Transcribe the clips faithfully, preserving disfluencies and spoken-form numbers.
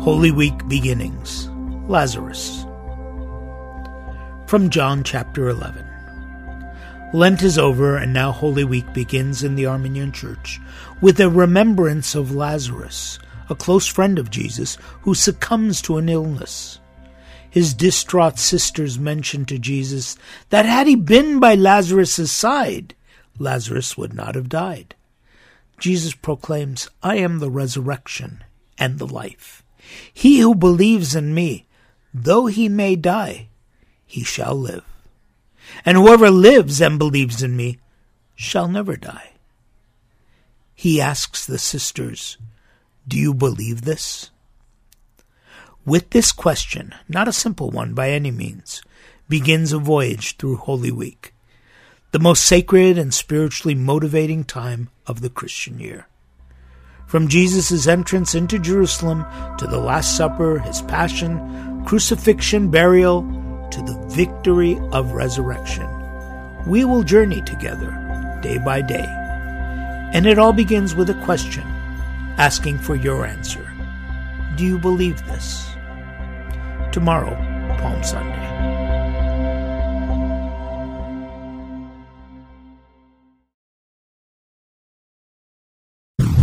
Holy Week beginnings. Lazarus. From John chapter eleven. Lent is over, and now Holy Week begins in the Armenian Church with a remembrance of Lazarus, a close friend of Jesus who succumbs to an illness. His distraught sisters mention to Jesus that had he been by Lazarus' side, Lazarus would not have died. Jesus proclaims, "I am the resurrection and the life. He who believes in me, though he may die, he shall live. And whoever lives and believes in me shall never die." He asks the sisters, "Do you believe this?" With this question, not a simple one by any means, begins a voyage through Holy Week, the most sacred and spiritually motivating time of the Christian year. From Jesus' entrance into Jerusalem to the Last Supper, his passion, crucifixion, burial, to the victory of resurrection, we will journey together day by day. And it all begins with a question, asking for your answer. Do you believe this? Tomorrow, Palm Sunday.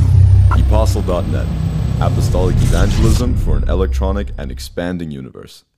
Apostle dot net, Apostolic Evangelism for an electronic and expanding universe.